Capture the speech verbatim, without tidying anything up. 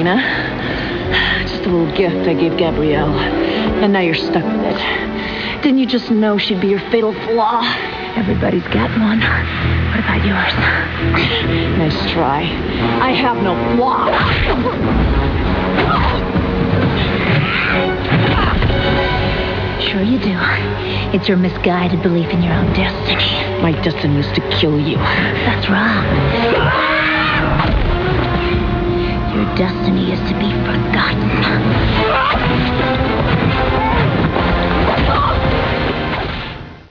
Lena. Just a little gift I gave Gabrielle. And now you're stuck with it. Didn't you just know she'd be your fatal flaw? Everybody's got one. What about yours? Nice try. I have no flaw. Sure you do. It's your misguided belief in your own destiny. My destiny is to kill you. That's wrong. Your destiny is to be forgotten.